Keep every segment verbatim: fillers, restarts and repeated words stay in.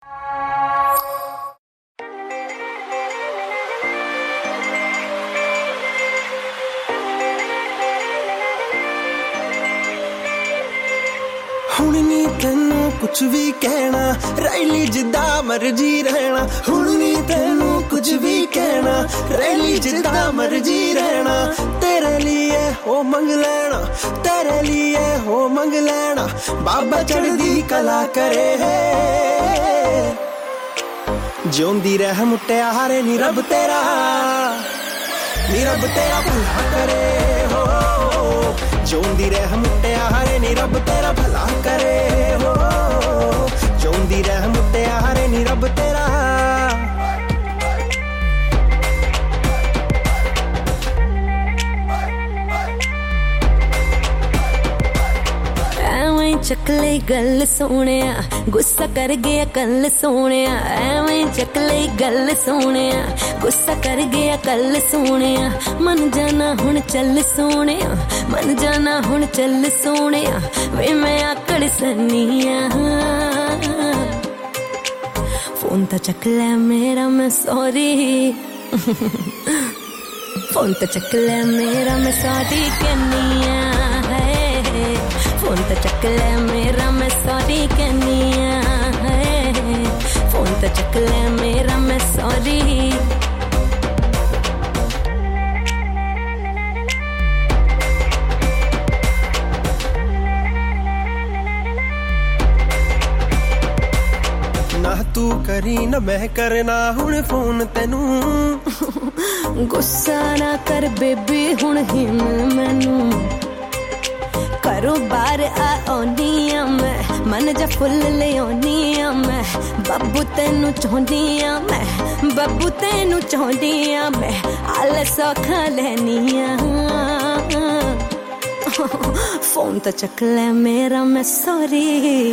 हुण नी तेनू कुछ भी कहना, रैली जिदा मर्जी रहना। हुण नी तेनू कुछ भी कहना, रैली जिदा मर्जी रहना। तेरे लिए हो मंग लेना, तेरे लिए हो मंग लेना। बाबा चढ़दी कला करे है, जिउंदी रह मुटियारे नी रब तेरा, नी रब तेरा भला करे हो। जिउंदी रह मुटियारे नी रब तेरा भला करे हो। जिउंदी रह मुटियारे नी रब तेरा। चकले गल सोनिया, गुस्सा कर गया कल सोनिया। एवें चकले गल सोनिया, गुस्सा कर गया कल सोनिया। मन जाना हुण चल सोनिया, मन जाना हुण चल सोनिया। वे मैं आकड़ सनिया, फोन तो चकले मेरा मैं सॉरी। फोन तो चकले मेरा मैं सॉरी कहनिया है। फोन तो चकले मेरा मैं सॉरी कहनिया है। फोन तो चकले मेरा मैं सॉरी। ना तू करी ना मैं करना हुण फोन तेनू। गुस्सा ना कर बेबी हुण ही मिल मैनू। करो बार आनिया मैं, मन जा फुल ले आनिया मैं। बब्बू तेनू चाहनिया मैं, बब्बू तेनू चाहनिया मैं। आल सौखा लेनिया, फोन तो चकले मेरा मैं सॉरी।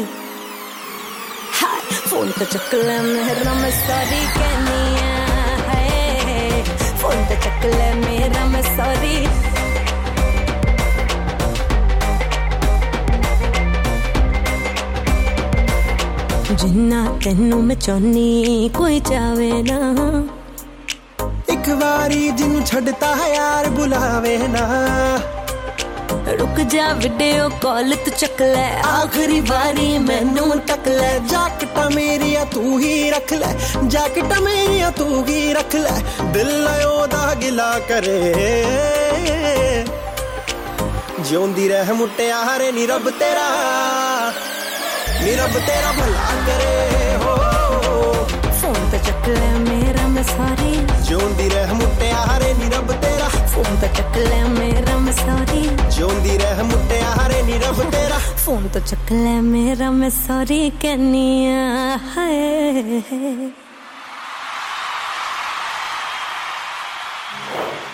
हाय फोन तो चकले मेरा मैं सॉरी कहनिया है। फोन तो चकले मेरा मैं सॉरी। जिन्ना तेनू मैं चाहनी कोई चावे ना। एक बारी जिन्नू छड़ता है यार बुलावे ना। रुक जा वीडियो कॉल तू चक ले, आखिरी बारी मैनू तक ले। जाकटा मेरिया तू ही रख ले, जाकटा मेरिया तू ही रख ले। दिल ओदा गिला करे, जिउंदी रह मुटियारे नी रब तेरा, नी रब तेरा भला करे हो। फोन तो चक ले मेरा मैं सॉरी। जिउंदी रह मुटियारे नी रब तेरा। फोन तो चक ले मेरा मैं सॉरी। जिउंदी रह मुटियारे नी रब तेरा। फोन तो चक ले मेरा मैं सॉरी कहनिया है।